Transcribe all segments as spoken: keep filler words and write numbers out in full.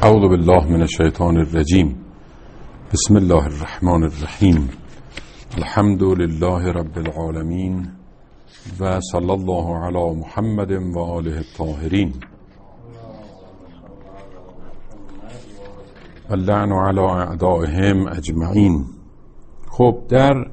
اعوذ بالله من الشیطان الرجیم. بسم الله الرحمن الرحیم. الحمد لله رب العالمین و صلی الله علی محمد و آله الطاهرین و اللعن علی اعدائهم اجمعین. خب، در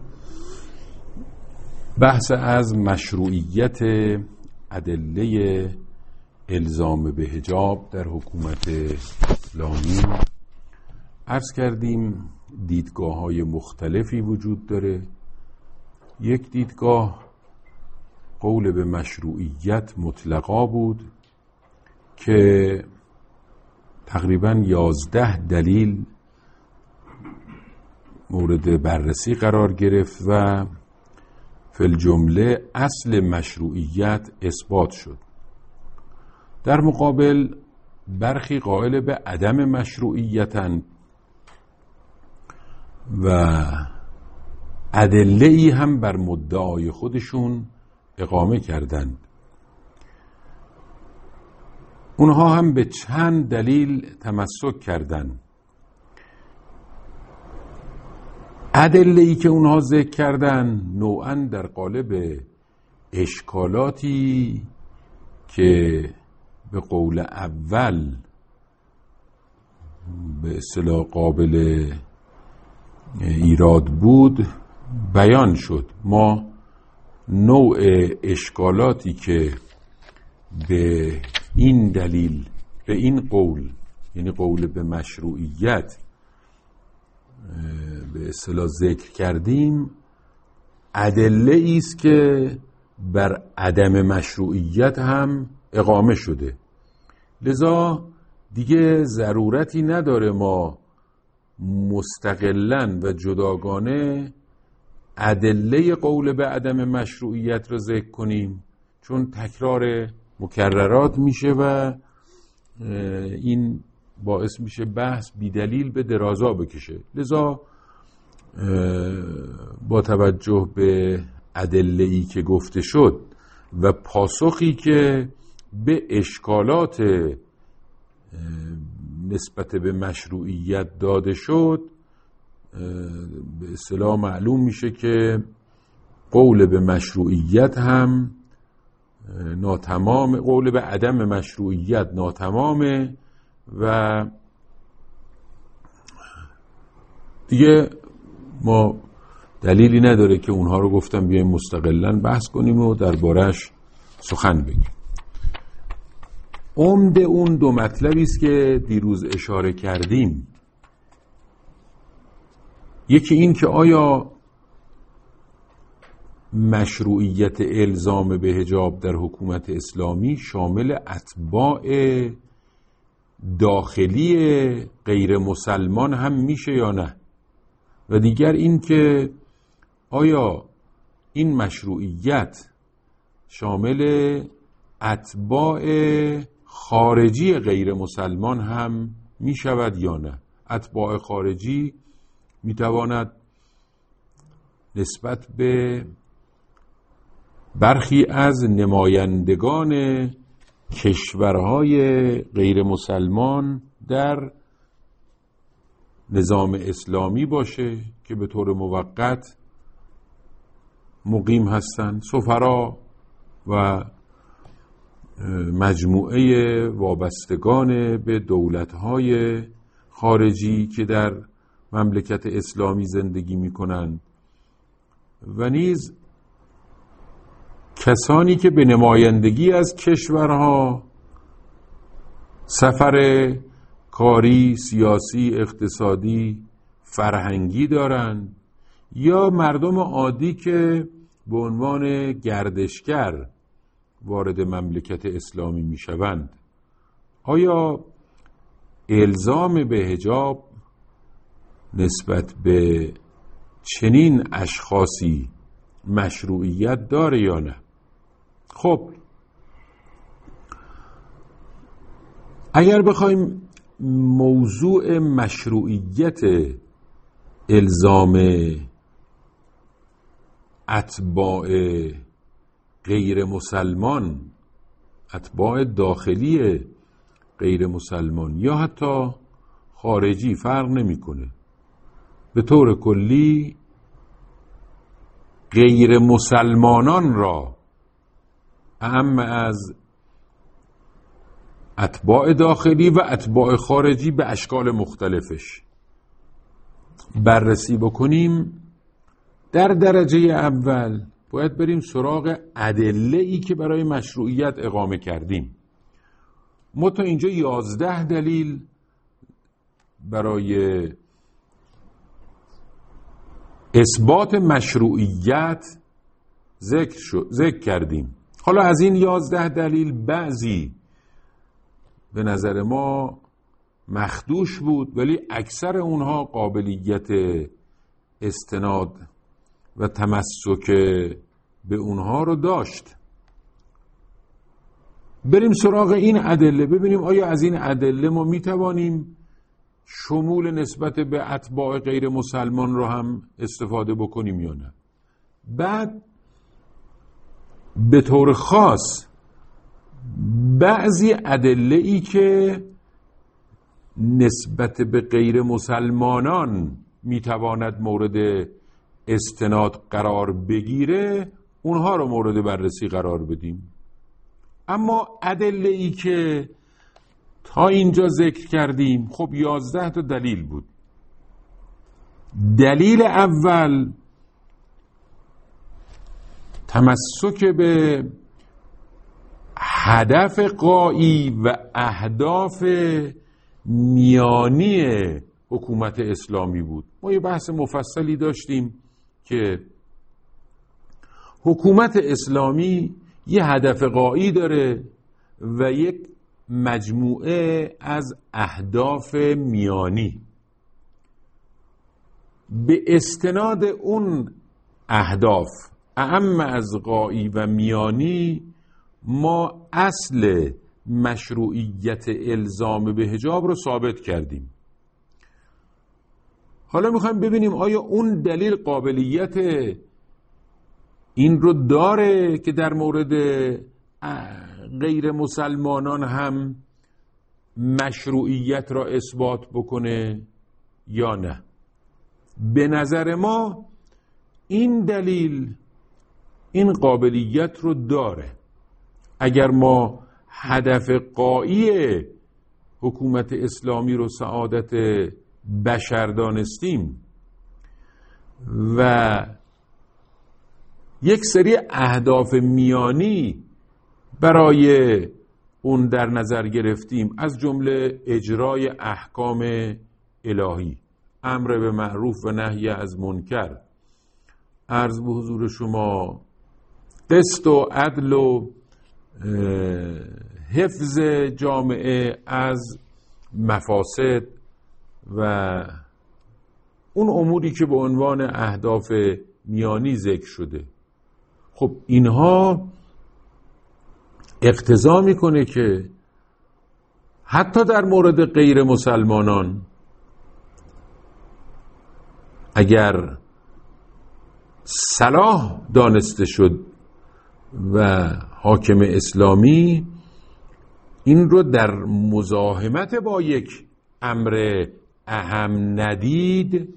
بحث از مشروعیت ادله الزام به حجاب در حکومت اسلامی عرض کردیم دیدگاه های مختلفی وجود داره. یک دیدگاه قول به مشروعیت مطلقا بود که تقریباً یازده دلیل مورد بررسی قرار گرفت و فی الجمله اصل مشروعیت اثبات شد. در مقابل برخی قائل به عدم مشروعیتند و ادله‌ای هم بر مدعای خودشون اقامه کردند. اونها هم به چند دلیل تمسک کردند. ادله‌ای که اونها ذکر کردند نوعاً در قالب اشکالاتی که به قول اول به اصطلاح قابل ایراد بود بیان شد. ما نوع اشکالاتی که به این دلیل، به این قول، یعنی قول به مشروعیت به اصطلاح ذکر کردیم، ادله است که بر عدم مشروعیت هم اقامه شده. لذا دیگه ضرورتی نداره ما مستقلاً و جداگانه ادله قول به عدم مشروعیت را ذکر کنیم، چون تکرار مکررات میشه و این باعث میشه بحث بی دلیل به درازا بکشه. لذا با توجه به ادله‌ای که گفته شد و پاسخی که به اشکالات نسبت به مشروعیت داده شد، به اصطلاح معلوم میشه که قول به مشروعیت هم ناتمام، قول به عدم مشروعیت ناتمامه و دیگه ما دلیلی نداره که اونها رو گفتم بیایم مستقلاً بحث کنیم و دربارش سخن بگیم. عمده اون دو مطلبی است که دیروز اشاره کردیم. یکی این که آیا مشروعیت الزام به حجاب در حکومت اسلامی شامل اتباع داخلی غیر مسلمان هم میشه یا نه، و دیگر این که آیا این مشروعیت شامل اتباع خارجی غیر مسلمان هم می شود یا نه. اتباع خارجی می تواند نسبت به برخی از نمایندگان کشورهای غیر مسلمان در نظام اسلامی باشه که به طور موقت مقیم هستند، سفرا و مجموعه وابستگان به دولت‌های خارجی که در مملکت اسلامی زندگی می‌کنند، و نیز کسانی که به نمایندگی از کشورها سفر کاری، سیاسی، اقتصادی، فرهنگی دارند، یا مردم عادی که به عنوان گردشگر وارد مملکت اسلامی می شوند. آیا الزام به حجاب نسبت به چنین اشخاصی مشروعیت داره یا نه؟ خب، اگر بخوایم موضوع مشروعیت الزام اتباع غیر مسلمان، اتباع داخلی غیر مسلمان یا حتی خارجی فرق نمیکنه. به طور کلی غیر مسلمانان را اهم از اتباع داخلی و اتباع خارجی به اشکال مختلفش بررسی بکنیم. در درجه اول باید بریم سراغ ادله‌ای که برای مشروعیت اقامه کردیم. ما تا اینجا یازده دلیل برای اثبات مشروعیت ذکر شد، ذکر کردیم. حالا از این یازده دلیل بعضی به نظر ما مخدوش بود، ولی اکثر اونها قابلیت استناد و تمسک به اونها رو داشت. بریم سراغ این ادله، ببینیم آیا از این ادله ما میتوانیم شمول نسبت به اتباع غیر مسلمان رو هم استفاده بکنیم یا نه. بعد به طور خاص بعضی ادله‌ای که نسبت به غیر مسلمانان میتواند مورد استناد قرار بگیره اونها رو مورد بررسی قرار بدیم. اما ادله‌ای که تا اینجا ذکر کردیم خب یازده تا دلیل بود. دلیل اول تمسک به هدف غایی و اهداف میانی حکومت اسلامی بود. ما یه بحث مفصلی داشتیم که حکومت اسلامی یه هدف غایی داره و یک مجموعه از اهداف میانی. به استناد اون اهداف اهم از غایی و میانی ما اصل مشروعیت الزام به حجاب رو ثابت کردیم. حالا میخوایم ببینیم آیا اون دلیل قابلیت این رو داره که در مورد غیر مسلمانان هم مشروعیت را اثبات بکنه یا نه. به نظر ما این دلیل این قابلیت رو داره. اگر ما هدف غایی حکومت اسلامی رو سعادت بشر دانستیم و یک سری اهداف میانی برای اون در نظر گرفتیم، از جمله اجرای احکام الهی، امر به معروف و نهی از منکر، عرض به حضور شما قسط و عدل و حفظ جامعه از مفاسد و اون اموری که به عنوان اهداف میانی ذکر شده. خب اینها اقتضا میکنه که حتی در مورد غیر مسلمانان اگر صلاح دانسته شد و حاکم اسلامی این رو در مزاحمت با یک امر اهم ندید،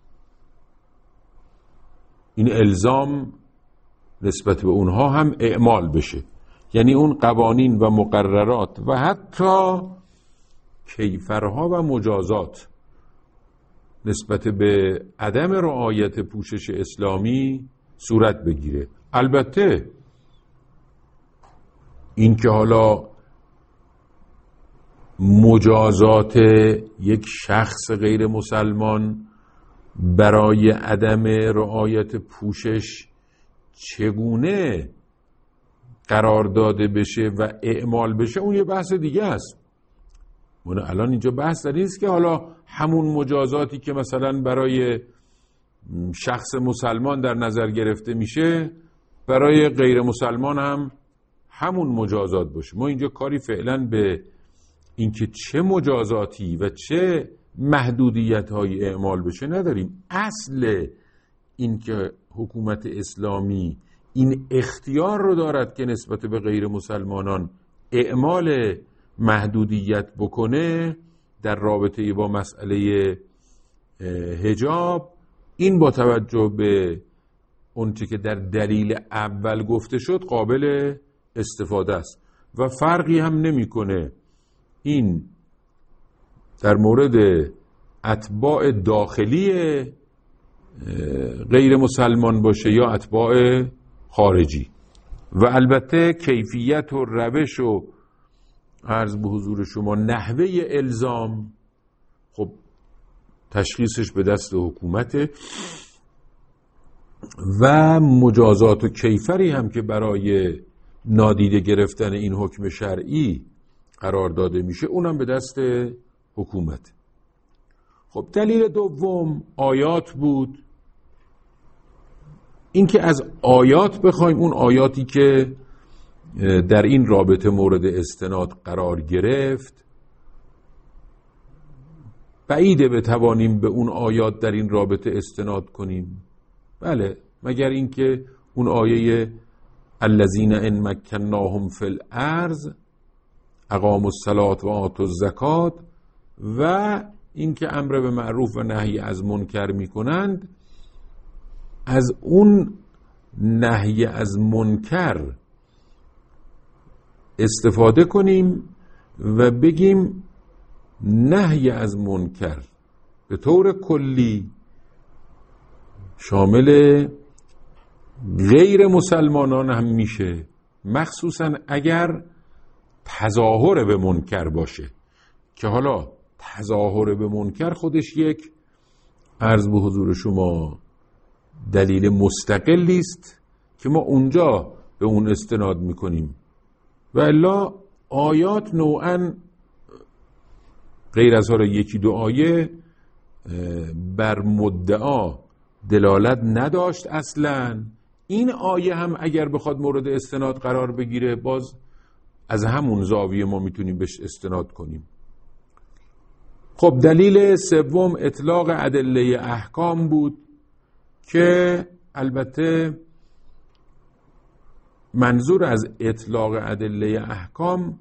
این الزام نسبت به اونها هم اعمال بشه. یعنی اون قوانین و مقررات و حتی کیفرها و مجازات نسبت به عدم رعایت پوشش اسلامی صورت بگیره. البته این که حالا مجازات یک شخص غیر مسلمان برای عدم رعایت پوشش چگونه قرار داده بشه و اعمال بشه اون یه بحث دیگه است. من الان اینجا بحث در نیست که حالا همون مجازاتی که مثلا برای شخص مسلمان در نظر گرفته میشه برای غیر مسلمان هم همون مجازات باشه. ما اینجا کاری فعلا به اینکه چه مجازاتی و چه محدودیت‌های اعمال بشه نداریم. اصل اینکه حکومت اسلامی این اختیار رو دارد که نسبت به غیر مسلمانان اعمال محدودیت بکنه در رابطه با مسئله حجاب، این با توجه به اونچه که در دلیل اول گفته شد قابل استفاده است و فرقی هم نمیکنه این در مورد اتباع داخلی غیر مسلمان باشه یا اتباع خارجی. و البته کیفیت و روش و عرض به حضور شما نحوه الزام خب تشخیصش به دست حکومته و مجازات و کیفری هم که برای نادیده گرفتن این حکم شرعی قرار داده میشه اونم به دست حکومت. خب دلیل دوم آیات بود. اینکه از آیات بخوایم، اون آیاتی که در این رابطه مورد استناد قرار گرفت، بعیده بتوانیم به اون آیات در این رابطه استناد کنیم. بله، مگر اینکه اون آیه الذین ان مکناهم فی الارض اقاموا الصلاة و آتوا الزکات و اینکه امر به معروف و نهی از منکر میکنند، از اون نهی از منکر استفاده کنیم و بگیم نهی از منکر به طور کلی شامل غیر مسلمانان هم میشه، مخصوصا اگر تظاهر به منکر باشه، که حالا تظاهر به منکر خودش یک عرض به حضور شما دلیل مستقلی است که ما اونجا به اون استناد میکنیم. و الا آیات نوعاً غیر از حالا یکی دو آیه بر مدعا دلالت نداشت اصلاً. این آیه هم اگر بخواد مورد استناد قرار بگیره باز از همون زاویه ما میتونیم بهش استناد کنیم. خب دلیل سوم اطلاق ادله احکام بود که البته منظور از اطلاق ادله احکام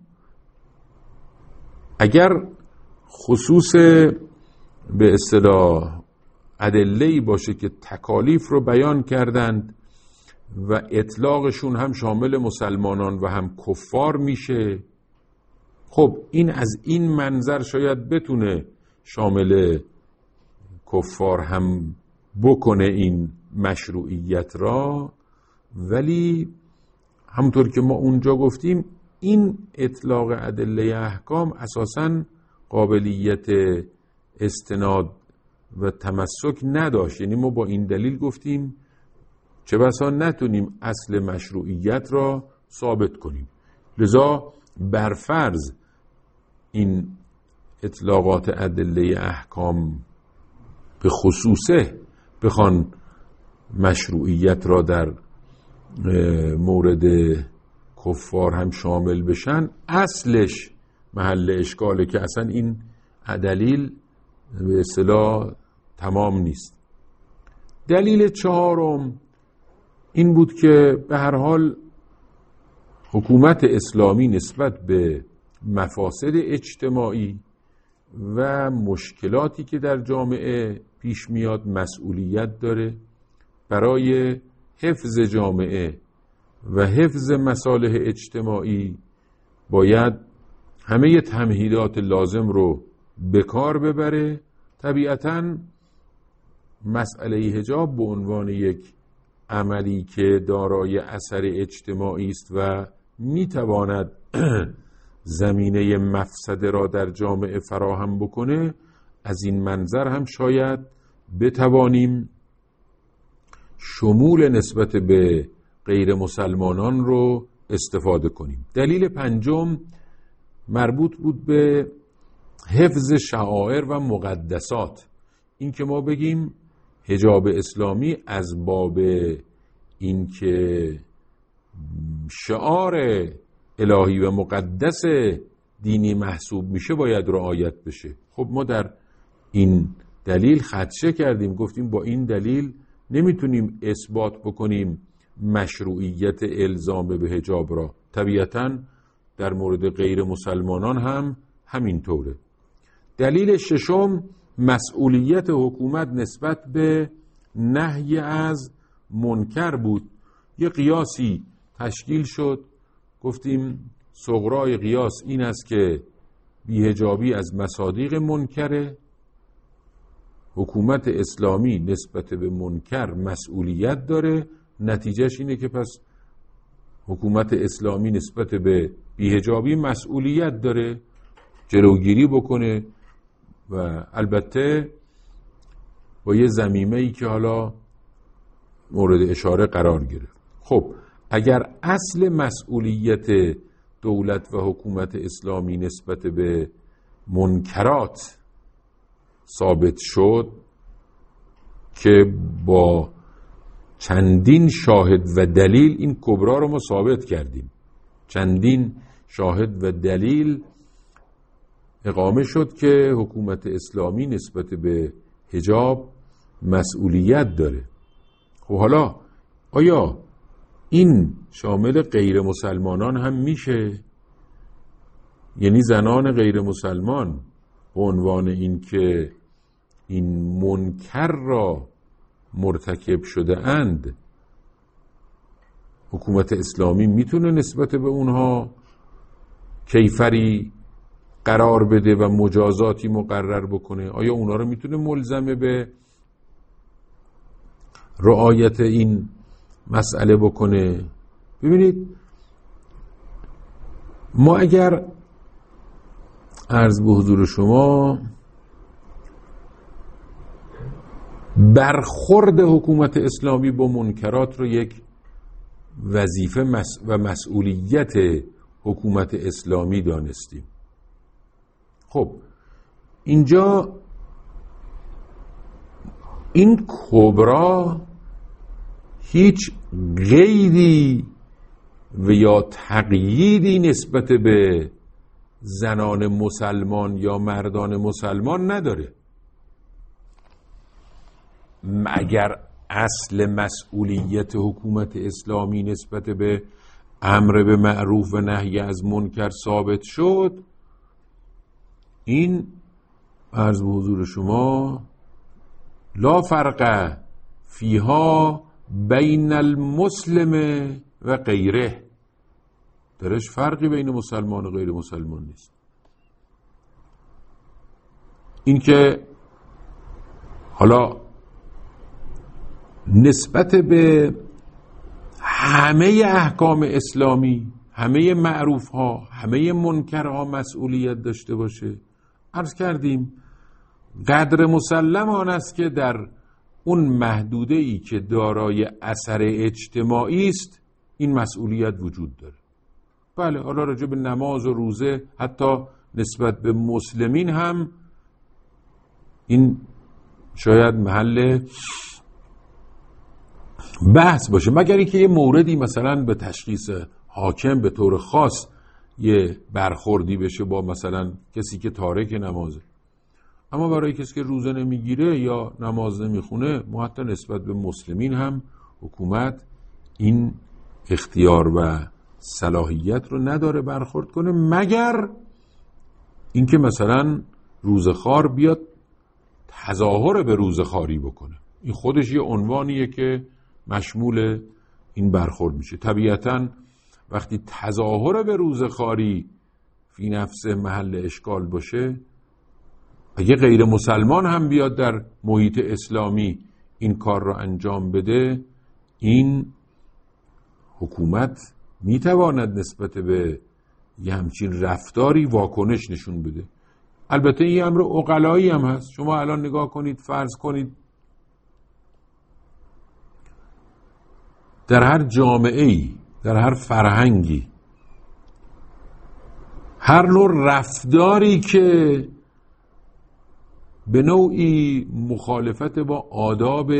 اگر خصوص به اصطلاح ادله‌ای باشه که تکالیف رو بیان کردند و اطلاقشون هم شامل مسلمانان و هم کفار میشه، خب این از این منظر شاید بتونه شامل کفار هم بکنه این مشروعیت را، ولی همونطور که ما اونجا گفتیم این اطلاق ادله احکام اساساً قابلیت استناد و تمسک نداشت. یعنی ما با این دلیل گفتیم چه بسا نتونیم اصل مشروعیت را ثابت کنیم، لذا برفرض این اطلاقات ادله احکام به خصوصه بخوان مشروعیت را در مورد کفار هم شامل بشن، اصلش محل اشکاله که اصلا این دلیل به اصطلاح تمام نیست. دلیل چهارم این بود که به هر حال حکومت اسلامی نسبت به مفاسد اجتماعی و مشکلاتی که در جامعه پیش میاد مسئولیت داره. برای حفظ جامعه و حفظ مصالح اجتماعی باید همه تمهیدات لازم رو به کار ببره. طبیعتاً مسئله حجاب به عنوان یک عملی که دارای اثر اجتماعی است و میتواند زمینه مفسده را در جامعه فراهم بکنه، از این منظر هم شاید بتوانیم شمول نسبت به غیر مسلمانان رو استفاده کنیم. دلیل پنجم مربوط بود به حفظ شعائر و مقدسات. این که ما بگیم حجاب اسلامی از باب این که شعار الهی و مقدس دینی محسوب میشه باید رعایت بشه. خب ما در این دلیل خدشه کردیم، گفتیم با این دلیل نمیتونیم اثبات بکنیم مشروعیت الزام به حجاب را. طبیعتاً در مورد غیر مسلمانان هم همین طوره. دلیل ششم مسئولیت حکومت نسبت به نهی از منکر بود. یه قیاسی تشکیل شد، گفتیم صغرای قیاس این است که بی‌حجابی از مصادیق منکره، حکومت اسلامی نسبت به منکر مسئولیت داره، نتیجهش اینه که پس حکومت اسلامی نسبت به بی‌حجابی مسئولیت داره جلوگیری بکنه و البته با یه ضمیمه‌ای که حالا مورد اشاره قرار گرفت. خب اگر اصل مسئولیت دولت و حکومت اسلامی نسبت به منکرات ثابت شد که با چندین شاهد و دلیل این کبرا رو ما ثابت کردیم، چندین شاهد و دلیل اقامه شد که حکومت اسلامی نسبت به حجاب مسئولیت داره. خب حالا آیا این شامل غیر مسلمانان هم میشه؟ یعنی زنان غیر مسلمان به عنوان این که این منکر را مرتکب شده اند، حکومت اسلامی میتونه نسبت به اونها کیفری قرار بده و مجازاتی مقرر بکنه؟ آیا اونا رو میتونه ملزم به رعایت این مسئله بکنه؟ ببینید ما اگر عرض به حضور شما برخورد حکومت اسلامی با منکرات رو یک وظیفه و مسئولیت حکومت اسلامی دانستیم، خب اینجا این کبرا هیچ قیدی و یا تقییدی نسبت به زنان مسلمان یا مردان مسلمان نداره. اگر اصل مسئولیت حکومت اسلامی نسبت به امر به معروف و نهی از منکر ثابت شد، این عرض به حضور شما لا فرق فیها بین المسلم و غیره، درش فرقی بین مسلمان و غیر مسلمان نیست. این که حالا نسبت به همه احکام اسلامی، همه معروف ها، همه منکر ها مسئولیت داشته باشه، عرض کردیم قدر مسلم آن است که در اون محدوده ای که دارای اثر اجتماعی است این مسئولیت وجود داره. بله حالا راجع به نماز و روزه حتی نسبت به مسلمین هم این شاید محل بحث باشه، مگر اینکه یه موردی مثلا به تشخیص حاکم به طور خاص یه برخوردی بشه با مثلا کسی که تارک نمازه. اما برای کسی که روزه نمیگیره یا نماز نمیخونه، ما حتی نسبت به مسلمین هم حکومت این اختیار و صلاحیت رو نداره برخورد کنه، مگر اینکه مثلا روزخوار بیاد تظاهر به روزخواری بکنه. این خودش یه عنوانیه که مشمول این برخورد میشه. طبیعتاً وقتی تظاهر به روزخواری فی نفس محل اشکال باشه، اگه غیر مسلمان هم بیاد در محیط اسلامی این کار را انجام بده، این حکومت میتواند نسبت به یه همچین رفتاری واکنش نشون بده. البته این امر عقلایی هم هست. شما الان نگاه کنید، فرض کنید در هر جامعه‌ای، در هر فرهنگی، هر نوع رفتاری که به نوعی مخالفت با آداب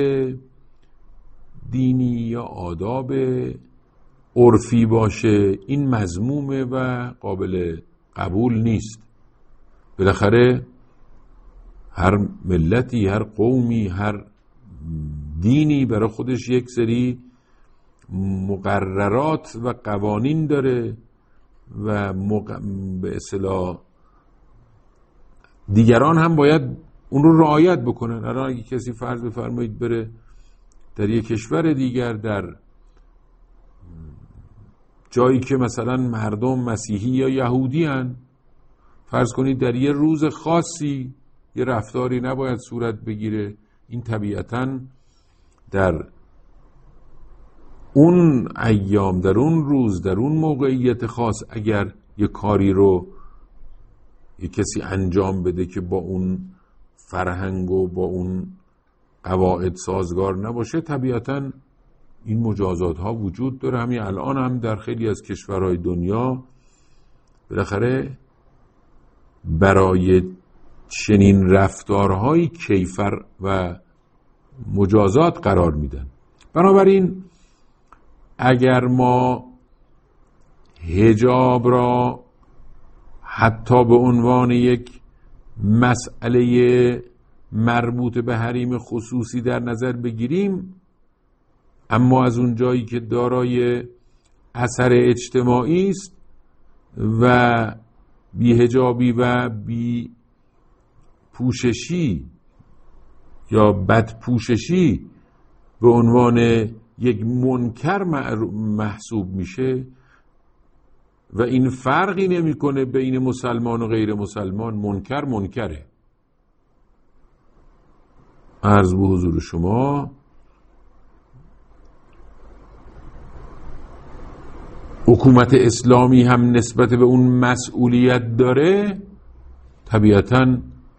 دینی یا آداب عرفی باشه، این مذمومه و قابل قبول نیست. بالاخره هر ملتی، هر قومی، هر دینی برای خودش یک سری مقررات و قوانین داره و مق... به اصطلاح دیگران هم باید اون رو رعایت بکنن. الان اگه کسی فرض بفرمایید بره در یک کشور دیگر، در جایی که مثلا مردم مسیحی یا یهودی هن، فرض کنید در یه روز خاصی یه رفتاری نباید صورت بگیره، این طبیعتاً در اون ایام، در اون روز، در اون موقعیت خاص اگر یه کاری رو یه کسی انجام بده که با اون فرهنگ و با اون قواعد سازگار نباشه، طبیعتاً این مجازات ها وجود داره. همین الان هم در خیلی از کشورهای دنیا بالاخره برای چنین رفتارهایی کیفر و مجازات قرار میدن. بنابراین اگر ما حجاب را حتی به عنوان یک مسئله مربوط به حریم خصوصی در نظر بگیریم، اما از اون جایی که دارای اثر اجتماعی است و بی حجابی و بی پوششی یا بد پوششی به عنوان یک منکر محسوب میشه و این فرقی نمیکنه بین مسلمان و غیر مسلمان، منکر منکره. عرض به حضور شما حکومت اسلامی هم نسبت به اون مسئولیت داره، طبیعتاً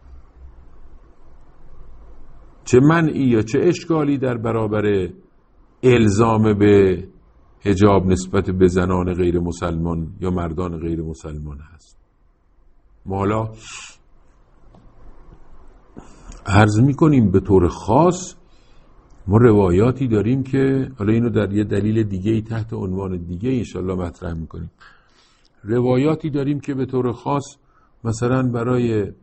چه منعی یا چه اشکالی در برابر الزام به حجاب نسبت به زنان غیر مسلمان یا مردان غیر مسلمان هست. ما حالا عرض میکنیم به طور خاص ما روایاتی داریم که حالا اینو در یه دلیل دیگه تحت عنوان دیگه انشالله مطرح میکنیم. روایاتی داریم که به طور خاص مثلا برای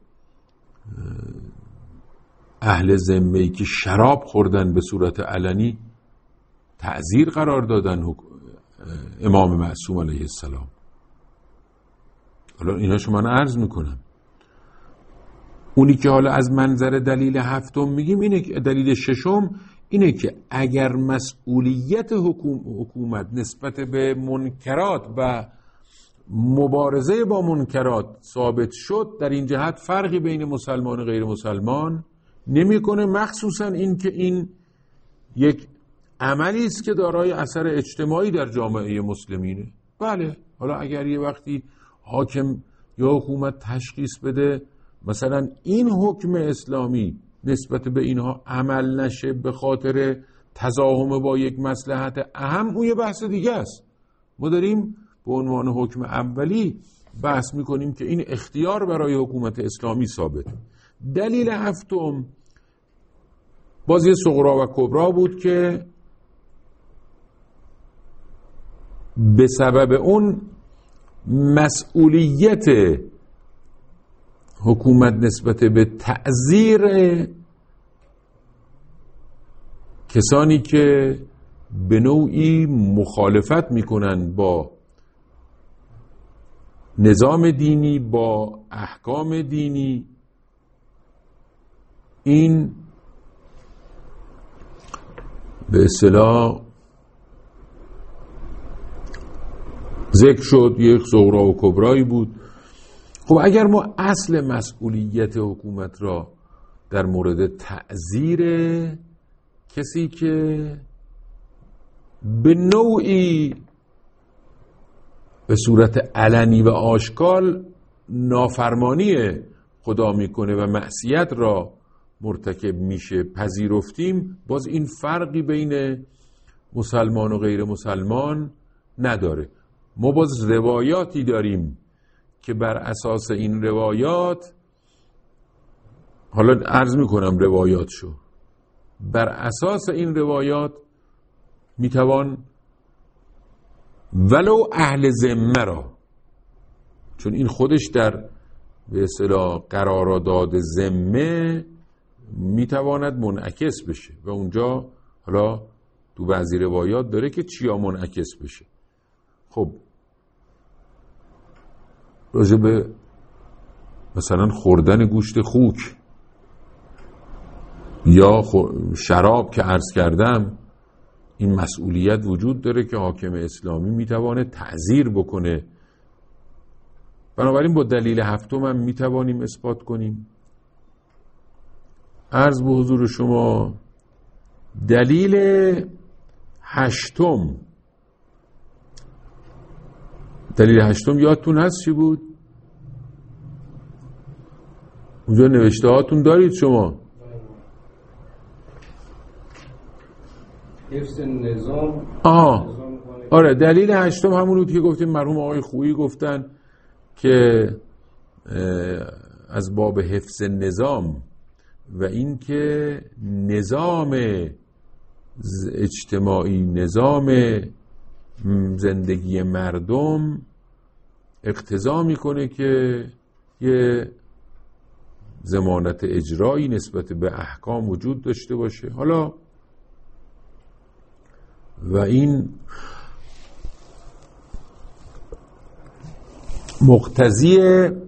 اهل ذمه‌ای که شراب خوردن به صورت علنی تعزیر قرار دادن امام معصوم علیه السلام. حالا اینا شما من عرض میکنم. اونی که حالا از منظر دلیل هفتم میگیم اینه که دلیل ششم اینه که اگر مسئولیت حکوم، حکومت نسبت به منکرات و مبارزه با منکرات ثابت شد، در این جهت فرقی بین مسلمان و غیر مسلمان نمیکنه، مخصوصا این که این یک عملی است که دارای اثر اجتماعی در جامعه مسلمینه. بله، حالا اگر یه وقتی حاکم یا حکومت تشخیص بده مثلا این حکم اسلامی نسبت به اینها عمل نشه به خاطر تزاحم با یک مصلحت اهم، اون یه بحث دیگه است. ما داریم به عنوان حکم اولی بحث میکنیم که این اختیار برای حکومت اسلامی ثابت. دلیل هفتم بازی صغرا و کبرا بود که به سبب اون مسئولیت حکومت نسبت به تعزیر کسانی که به نوعی مخالفت میکنن با نظام دینی، با احکام دینی، این به اصطلاح ذکر شد، یک صغرا و کبرایی بود. خب اگر ما اصل مسئولیت حکومت را در مورد تعزیر کسی که به نوعی به صورت علنی و آشکار نافرمانی خدا میکنه و معصیت را مرتکب میشه پذیرفتیم، باز این فرقی بین مسلمان و غیر مسلمان نداره. ما باز روایاتی داریم که بر اساس این روایات، حالا عرض میکنم روایات شو، بر اساس این روایات میتوان ولو اهل ذمه را، چون این خودش در به اصطلاح قرارداد ذمه میتواند منعکس بشه و اونجا حالا تو بعضی روایات داره که چیا منعکس بشه. خب راجع به مثلا خوردن گوشت خوک یا شراب که عرض کردم، این مسئولیت وجود داره که حاکم اسلامی میتوانه تعزیر بکنه. بنابراین با دلیل هفتم هم میتوانیم اثبات کنیم. عرض به حضور شما دلیل هشتم، دلیل هشتم یادتون هست چی بود؟ اونجا نوشته هاتون دارید شما؟ حفظ نظام. آها آره، دلیل هشتم همون بود که گفتیم مرحوم آقای خویی گفتن که از باب حفظ نظام و این که نظام اجتماعی، نظام زندگی مردم اقتضا میکنه که یه ضمانت اجرایی نسبت به احکام وجود داشته باشه. حالا و این مقتضی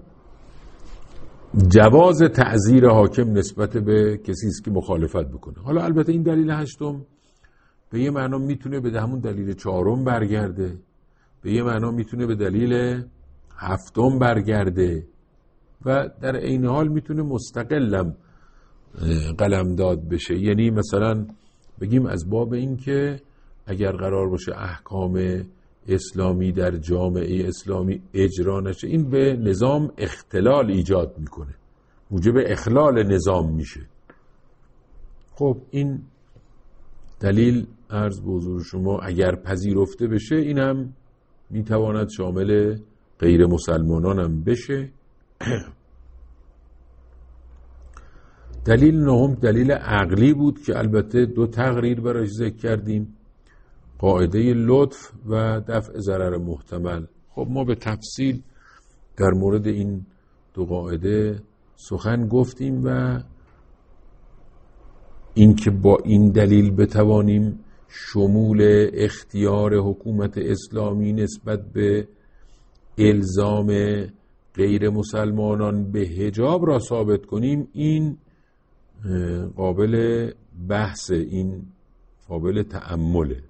جواز تعزیر حاکم نسبت به کسی است که مخالفت بکنه. حالا البته این دلیل هشتم به یه معنا میتونه به همون دلیل چهارم برگرده، به یه معنا میتونه به دلیل هفتم برگرده و در عین حال میتونه مستقلم قلمداد بشه. یعنی مثلا بگیم از باب این که اگر قرار باشه احکام اسلامی در جامعه اسلامی اجرا نشه، این به نظام اختلال ایجاد میکنه، موجب اخلال نظام میشه. خب این دلیل عرض به حضور شما اگر پذیرفته بشه، این هم میتواند شامل غیر مسلمانان هم بشه. دلیل نهم دلیل عقلی بود که البته دو تقریر براش ذکر کردیم، قاعده لطف و دفع ضرر محتمل. خب ما به تفصیل در مورد این دو قاعده سخن گفتیم و اینکه با این دلیل بتوانیم شمول اختیار حکومت اسلامی نسبت به الزام غیر مسلمانان به حجاب را ثابت کنیم، این قابل بحث، این قابل تأمله.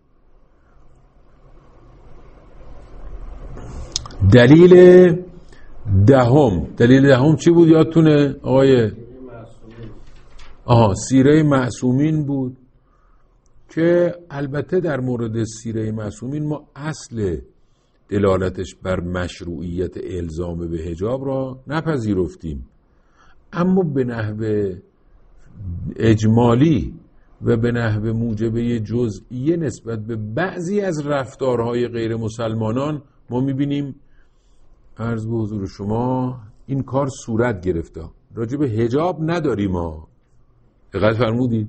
دلیل دهم، دلیل دهم چی بود یادتونه آقای؟ آها سیره معصومین بود که البته در مورد سیره معصومین ما اصل دلالتش بر مشروعیت الزام به حجاب را نپذیرفتیم، اما به نحو اجمالی و به نحو موجبه جزئیه نسبت به بعضی از رفتارهای غیر مسلمانان ما میبینیم عرض به حضور شما این کار صورت گرفته. راجع به حجاب نداریم ها، دقت فرمودید؟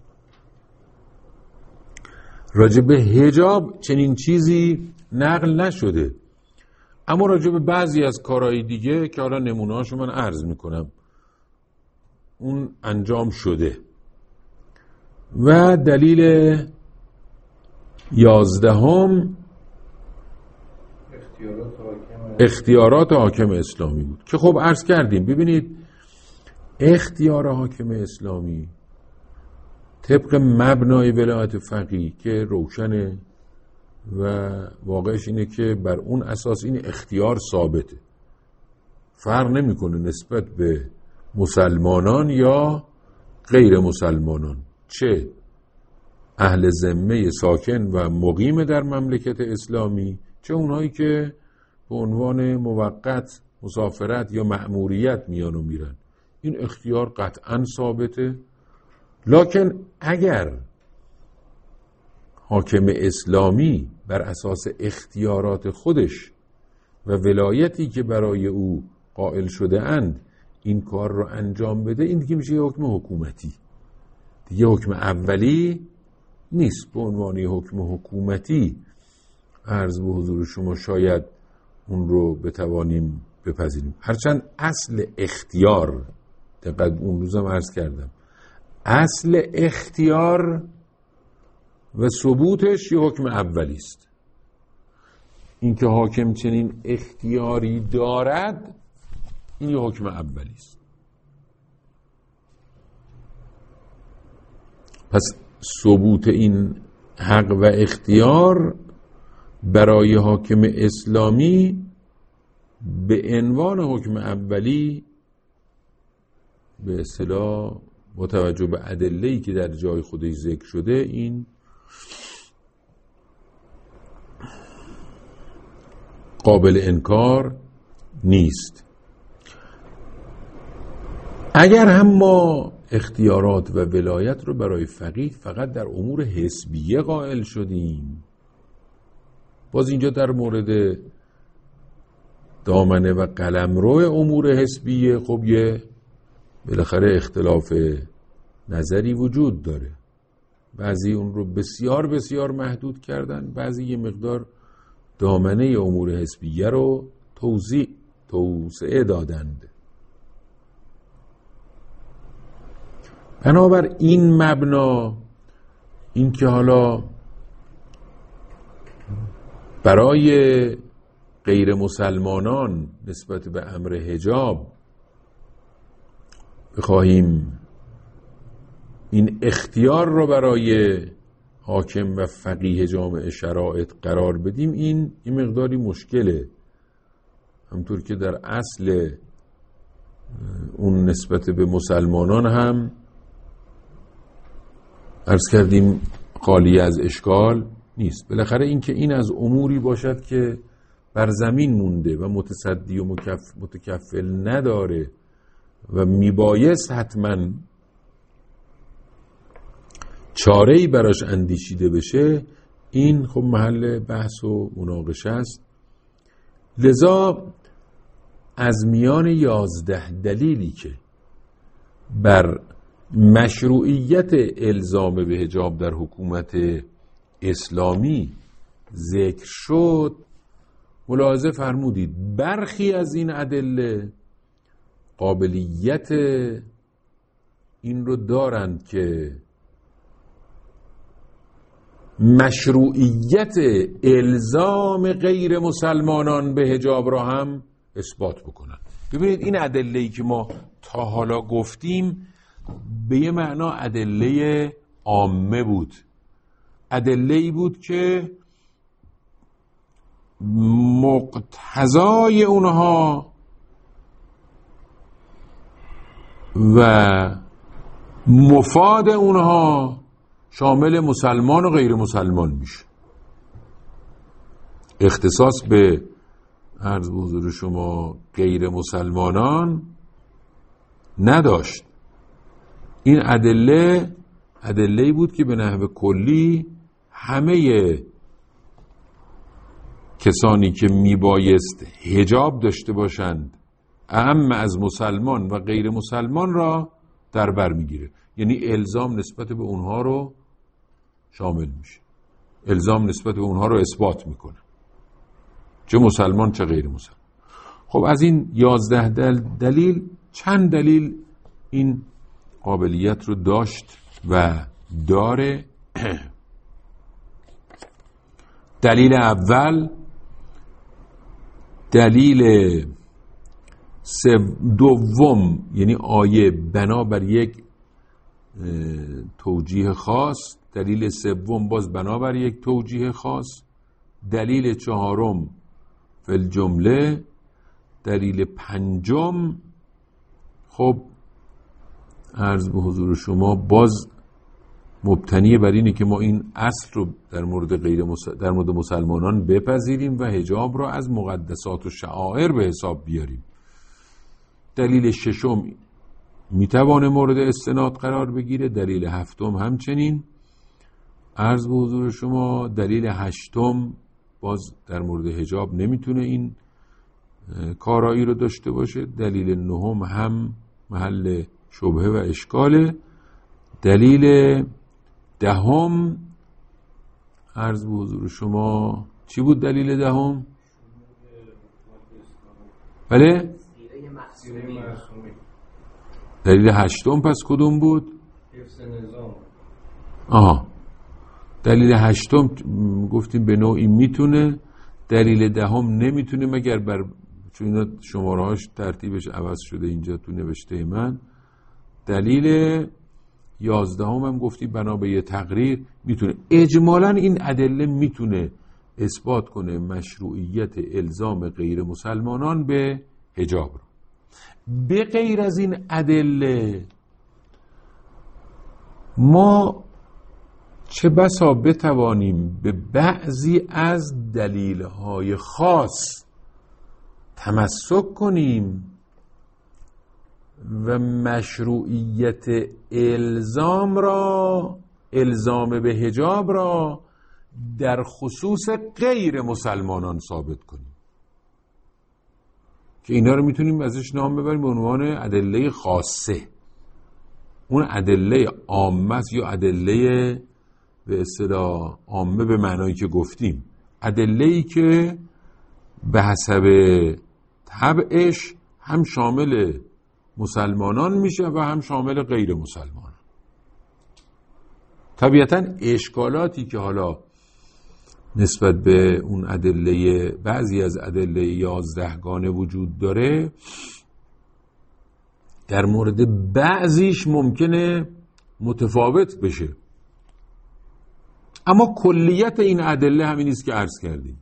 راجع به حجاب چنین چیزی نقل نشده، اما راجع به بعضی از کارهای دیگه که حالا نمونه‌هاشو من عرض میکنم اون انجام شده. و دلیل یازدهم اختیارات حاکم اسلامی بود که خب عرض کردیم. ببینید اختیار حاکم اسلامی طبق مبنای ولایت فقیه که روشنه و واقعش اینه که بر اون اساس این اختیار ثابته، فرق نمیکنه نسبت به مسلمانان یا غیر مسلمانان، چه اهل ذمه ساکن و مقیم در مملکت اسلامی، چه اونهایی که به عنوان موقت مسافرت یا مأموریت میان و میرن. این اختیار قطعا ثابته. لکن اگر حاکم اسلامی بر اساس اختیارات خودش و ولایتی که برای او قائل شده اند این کار رو انجام بده، این دیگه میشه حکم حکومتی، دیگه حکم اولی نیست. به عنوان حکم حکومتی عرض به حضور شما شاید اون رو بتوانیم بپذیریم، هرچند اصل اختیار، دقیق اون روزم عرض کردم، اصل اختیار و ثبوتش یه حکم اولی است. اینکه حاکم چنین اختیاری دارد این یه حکم اولی است. پس ثبوت این حق و اختیار برای حاکم اسلامی به عنوان حکم اولی به اصطلاح با توجه به ادله‌ای که در جای خودش ذکر شده این قابل انکار نیست. اگر هم ما اختیارات و ولایت رو برای فقیه فقط در امور حزبیه قائل شدیم، باز اینجا در مورد دامنه و قلمرو امور حزبیه خب یه بالاخره اختلاف نظری وجود داره. بعضی اون رو بسیار بسیار محدود کردن، بعضی یه مقدار دامنه امور حزبیه رو توزیع توسعه دادند. بنابر این مبنا، این که حالا برای غیر مسلمانان نسبت به امر حجاب بخواهیم این اختیار رو برای حاکم و فقیه جامعه شرایط قرار بدیم، این این مقداری مشکله. همطور که در اصل اون نسبت به مسلمانان هم عرض کردیم خالی از اشکال نیست. بالاخره این که این از اموری باشد که بر زمین مونده و متصدی و مکف... متکفل نداره و میبایست حتما چاره‌ای براش اندیشیده بشه، این خب محل بحث و مناقشه است. لذا از میان یازده دلیلی که بر مشروعیت الزام به حجاب در حکومت اسلامی ذکر شد، ملاحظه فرمودید برخی از این ادله قابلیت این رو دارند که مشروعیت الزام غیر مسلمانان به حجاب را هم اثبات بکنن. ببینید این ادله‌ای که ما تا حالا گفتیم به یه معنا ادله عامه بود، ادله‌ای بود که مقتضای اونها و مفاد اونها شامل مسلمان و غیر مسلمان میشه. اختصاص به عرض به حضور شما غیر مسلمانان نداشت. این ادله ادله‌ای بود که به نحو کلی همه کسانی که میبایست حجاب داشته باشند اهم از مسلمان و غیر مسلمان را در بر میگیره. یعنی الزام نسبت به اونها رو شامل میشه، الزام نسبت به اونها رو اثبات میکنه، چه مسلمان چه غیر مسلمان. خب از این یازده دل دلیل چند دلیل این قابلیت رو داشت و داره. دلیل اول، دلیل دوم، یعنی آیه بنابر یک توجیه خاص، دلیل سوم باز بنابر یک توجیه خاص، دلیل چهارم فی الجمله، دلیل پنجم خب عرض به حضور شما باز مبتنی بر اینه که ما این اصل رو در مورد غیر مسل... در مورد مسلمانان بپذیریم و حجاب رو از مقدسات و شعائر به حساب بیاریم. دلیل ششم میتوانه مورد استناد قرار بگیره، دلیل هفتم همچنین. عرض به حضور شما دلیل هشتم باز در مورد حجاب نمیتونه این کارایی رو داشته باشه. دلیل نهم هم محل شبهه و اشکاله. دلیل دهم عرض به حضور شما چی بود؟ دلیل دهم بله؟ دلیل هشتم پس کدوم بود؟ حفظ نظام. آها، دلیل هشتم گفتیم به نوعی میتونه، دلیل دهم نمیتونه مگر بر چون اینا شماره هاش ترتیبش عوض شده اینجا تو نوشته من. دلیل یازدهم هم گفتی بنا به یه تقریر میتونه اجمالاً این ادله میتونه اثبات کنه مشروعیت الزام غیر مسلمانان به حجاب رو. به غیر از این ادله ما چه بسا بتوانیم به بعضی از دلیل‌های خاص تمسک کنیم و مشروعیت الزام را الزام به حجاب را در خصوص غیر مسلمانان ثابت کنیم که اینا رو میتونیم ازش نام ببریم به عنوان ادله خاصه. اون ادله عامه یا ادله به اصطلاح عامه به معنایی که گفتیم، ادله‌ای که به حسب طبعش هم شامل مسلمانان میشه و هم شامل غیر مسلمانان. طبیعتاً اشکالاتی که حالا نسبت به اون ادله بعضی از ادله یازدهگانه وجود داره، در مورد بعضیش ممکنه متفاوت بشه، اما کلیت این ادله همین است که عرض کردیم.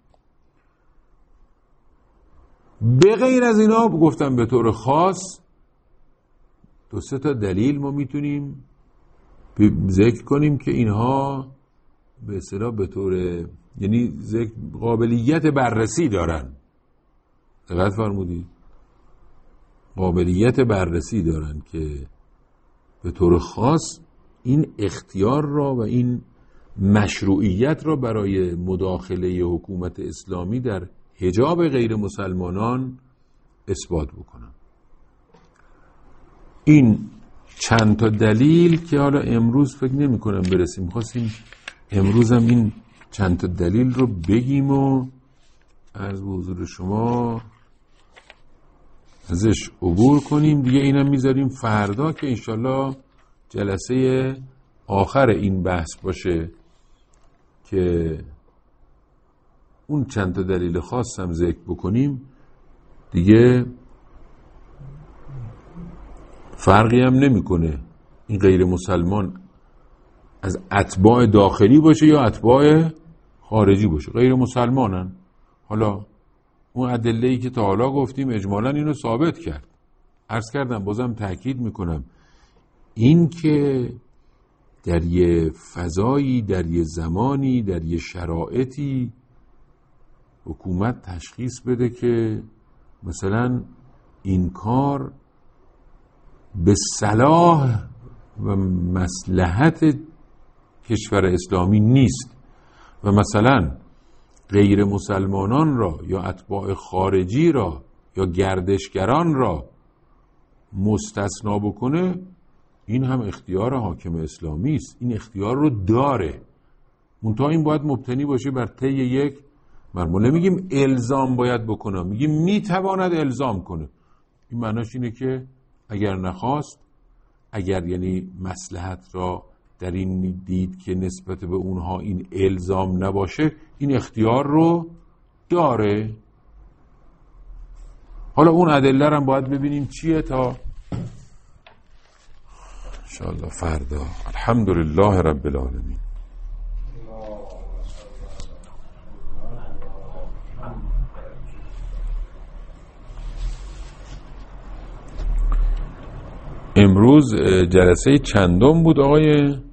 به غیر از اینا گفتم به طور خاص دو سه تا دلیل ما میتونیم ذکر کنیم که اینها به اصطلاح به طور یعنی ذکر قابلیت بررسی دارن. دقت فرمودید؟ قابلیت بررسی دارن که به طور خاص این اختیار را و این مشروعیت را برای مداخله حکومت اسلامی در حجاب غیر مسلمانان اثبات بکنن. این چند تا دلیل که حالا امروز فکر نمی کنم برسیم، خواستیم امروز هم این چند تا دلیل رو بگیم و عرض به حضور شما ازش عبور کنیم دیگه. اینم میذاریم فردا که انشالله جلسه آخر این بحث باشه که اون چند تا دلیل خاص هم ذکر بکنیم دیگه. فرقی هم نمیکنه این غیر مسلمان از اتباع داخلی باشه یا اتباع خارجی باشه، غیر مسلمانن. حالا اون ادله‌ای که تا حالا گفتیم اجمالاً اینو ثابت کرد. عرض کردم بازم تاکید میکنم این که در یه فضایی، در یه زمانی، در یه شرایطی حکومت تشخیص بده که مثلا این کار به صلاح و مصلحت کشور اسلامی نیست و مثلا غیر مسلمانان را یا اتباع خارجی را یا گردشگران را مستثنا بکنه، این هم اختیار حاکم اسلامی است. این اختیار رو داره، منتها این باید مبتنی باشه بر طی یک مرموله. میگیم الزام باید بکنه، میگیم میتواند الزام کنه. این معناش اینه که اگر نخواست، اگر یعنی مصلحت را در این دید که نسبت به اونها این الزام نباشه، این اختیار رو داره. حالا اون ادله هم باید ببینیم چیه تا انشاءالله فردا. الحمدلله رب العالمین. امروز جلسه چندم بود آقای